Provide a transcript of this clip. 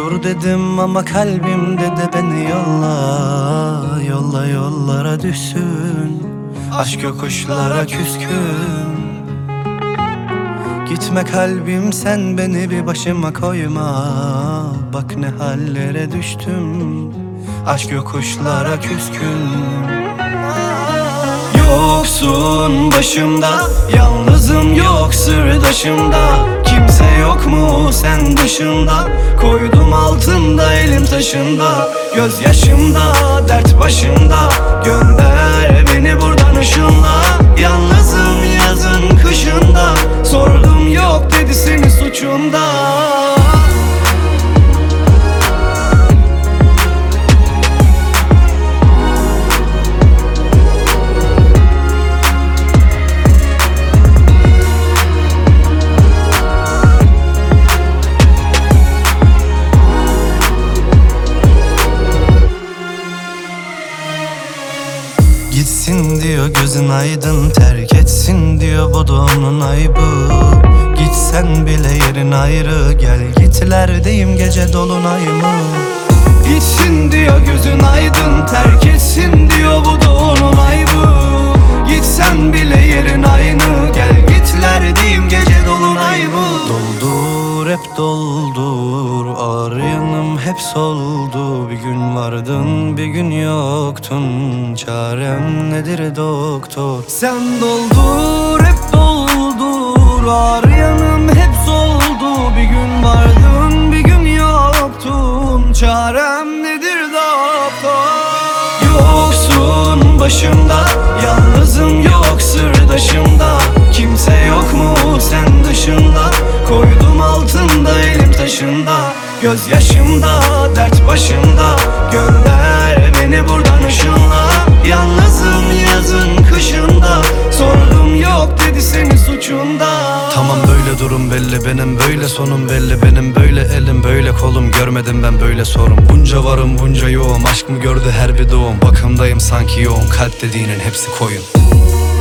Dur dedim ama kalbim dedi beni yolla. Yolla yollara düşsün, aşk yokuşlara küskün. Gitme kalbim sen beni bir başıma koyma. Bak ne hallere düştüm, aşk yokuşlara küskün. Yoksun başımda, yalnızım yok sırdaşımda. Kimse yok mu sen dışında? Koydum altında elim taşında. Gözyaşımda, dert başımda. Gönder beni buradan ışınla. Yalnızım yazın kışında. Sordum yok dedi senin suçunda. Gitsin diyor gözün aydın, terk etsin diyor bu da onun aybı. Gitsen bile yerin ayrı, gel gitlerdeyim gece dolunay mı? Gitsin diyor gözün aydın, terk etsin diyor bu da onun aybı. Gitsen bile yerin aynı, gel gitlerdeyim gece dolunay mı? Doldur hep doldur, ağrıyanım hep soldu. Bir gün vardın bir gün yoktun, çarem nedir doktor? Sen doldur hep doldur, ağrıyanım hep soldu. Bir gün vardın bir gün yoktun, çarem nedir doktor? Yoksun başımda, yalnızım yok sırdaşımda. Kimse yok mu sen dışında? Koydum altında elim taşında. Gözyaşımda, dert başımda. Gönder beni buradan ışınla. Yalnızım yazın kışında. Sordum yok dedi senin suçunda. Tamam böyle durum belli, benim böyle sonum belli. Benim böyle elim böyle kolum, görmedim ben böyle sorun. Bunca varım bunca yoğum, aşk mı gördü her bir doğum. Bakımdayım sanki yoğun, kalp dediğinin hepsi koyun.